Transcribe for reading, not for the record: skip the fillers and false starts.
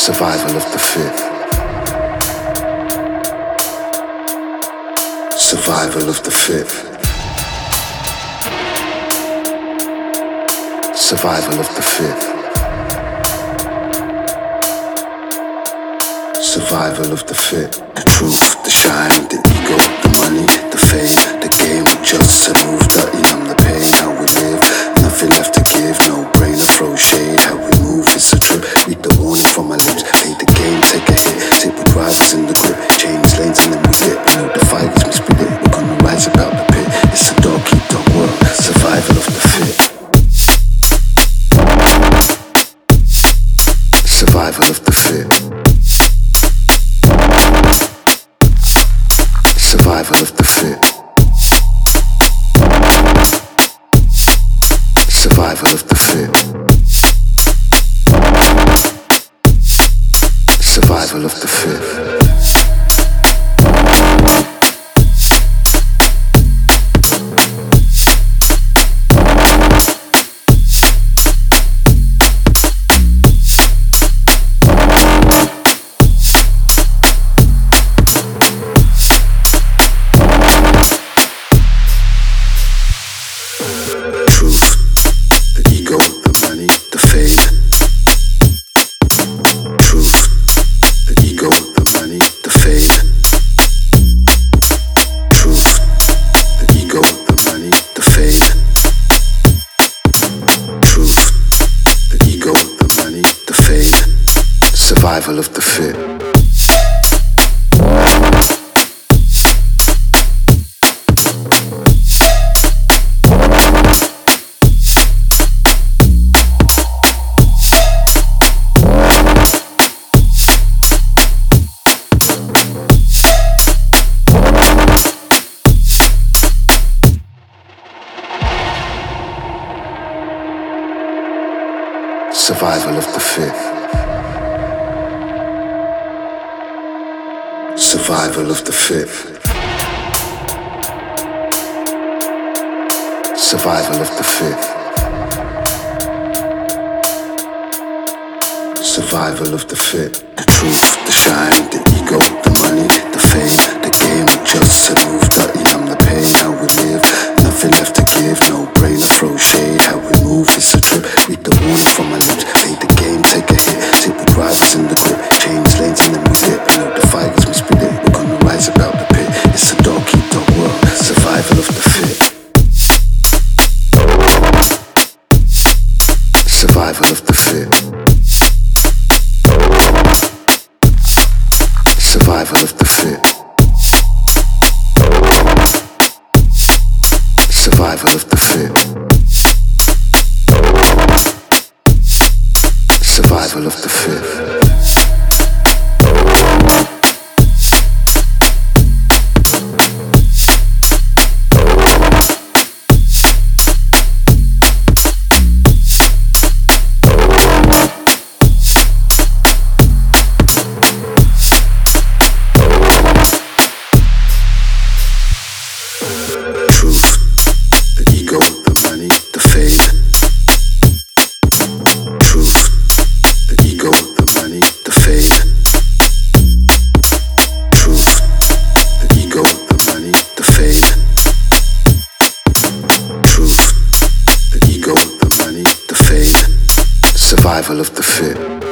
Survival of the fit. Survival of the fit. Survival of the fit. Survival of the fit. The truth, the shine, the ego, the money, the fame, the game. We just to move, dirty, numb the pain. How we live, nothing left to give. No brain to throw shade. How we move, it's a trip. Read the warning from my lips. Play the game, take a hit. Tip with drivers in the grip. Change lanes and then we flip. You know the fight is missplit. We're gonna rise about the pit. It's a dog eat dog world. Survival of the fit. Survival of the fit. Survival of the fit. Survival of the fit. Survival of the fit. Survival of the fit. Survival of the fit. Survival of the fit. Survival of the fit. Survival of the fit. The truth, the shine, the ego, the money, the fame, the game. We just to move, dirty, numb the pain. How we live, nothing left to give. No brain to throw shade. How we move, it's a trip. Read the warning from my lips. Play the game, take a hit. Tip with drivers in the grip. Change lanes and then we flip. You know the fight is missplit. We're gonna rise about the pit. It's a dog eat dog world. Survival of the fit. Survival of the fit. Survival of the fit. Survival of the fit. Survival of the fit. Survival of the fit.